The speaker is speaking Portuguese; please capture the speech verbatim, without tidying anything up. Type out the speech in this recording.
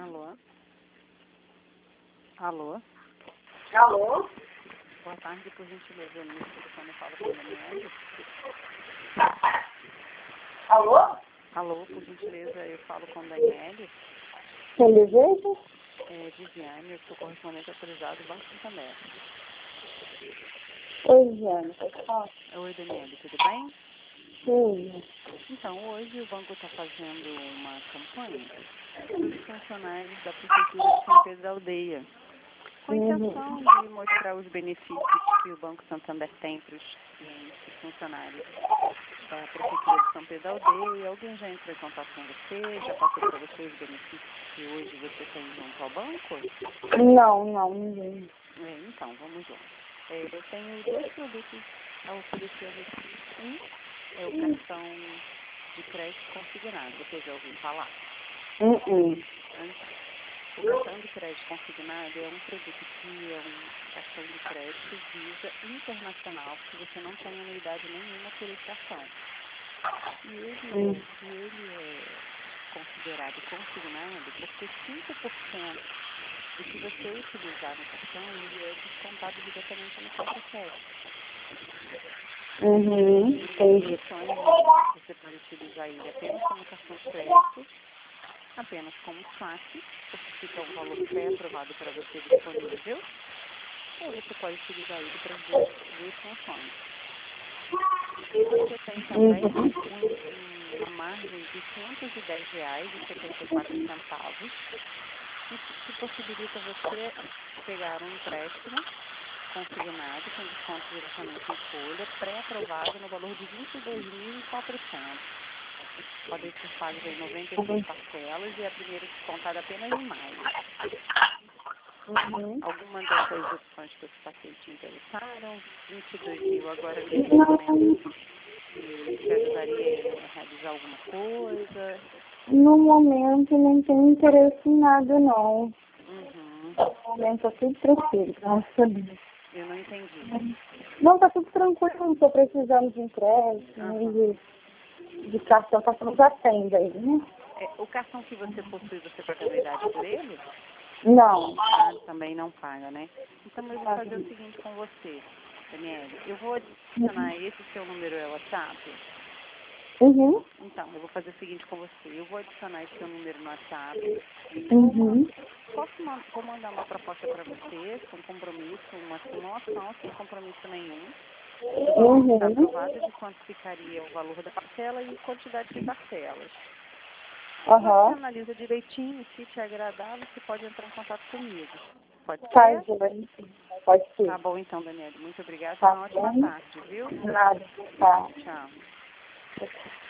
Alô? Alô? Alô? Boa tarde, por gentileza, nesse telefone eu falo com a Daniele. Alô? Alô, por gentileza, eu falo com a Daniele. Quem deseja? É Viviane, eu sou correspondente autorizado do Banco Santander. Oi, Jana, pode falar? Oi, Daniele, tudo bem? Sim. Então, hoje o banco está fazendo uma campanha para os funcionários da Prefeitura de São Pedro da Aldeia, com a intenção de mostrar os benefícios que o Banco Santander tem para os clientes e funcionários da Prefeitura de São Pedro da Aldeia. Alguém já entrou em contato com você? Já passou para você os benefícios que hoje você tem junto ao banco? Não, não, ninguém. É, então, vamos lá. É, eu tenho dois produtos a oferecer a você. Um é o cartão de crédito consignado. Você já ouviu falar? Uh -uh. O cartão de crédito consignado é um produto que é um cartão de crédito Visa internacional, porque você não tem anuidade nenhuma por esse cartão. E ele, Hum. é, e ele é considerado consignado porque cinco por cento do que você utilizar no cartão, ele é descontado diretamente no conta-cheque. Uhum, entendi. Você pode utilizar ele apenas como cartão de crédito, apenas como saque, porque fica um valor pré-aprovado para você disponível, ou você pode utilizar ele para as duas, duas funções. E você tem também um, uma margem de quinhentos e dez reais e setenta e quatro centavos, que, que possibilita você pegar um empréstimo consignado com desconto diretamente em folha, pré-aprovado no valor de vinte e dois mil e quatrocentos. Podem ser pagos em noventa e seis parcelas e a primeira descontada apenas em maio. Uhum. Alguma dessas opções que eu passei te interessaram? vinte e dois mil agora nesse momento te, te ajudaria a realizar alguma coisa? No momento não tenho interesse em nada, não. Uhum. No momento tá tudo tranquilo, graças a Deus. Eu não entendi. Não, tá tudo tranquilo, não tô precisando de empréstimo, Uhum. de, de cartão, cartão já tem daí, né? É, o cartão que você possui, você paga anuidade por ele? Não. Ah, também não paga, né? Então eu vou fazer o seguinte com você, Daniele. Eu vou adicionar esse seu número é WhatsApp. Uhum. Então, eu vou fazer o seguinte com você. Eu vou adicionar esse seu número no WhatsApp. Uhum. Posso man vou mandar uma proposta para você, com compromisso, uma simulação sem compromisso nenhum. Uhum. Está aprovado de quanto ficaria o valor da parcela e quantidade de parcelas. Você Aham. analisa direitinho, se te agradar, você pode entrar em contato comigo. Pode Tá, ser? Joane. Pode ser. Tá bom então, Daniele. Muito obrigada. Tá Uma ótima bom? tarde, viu? Nada. Tá. Tchau.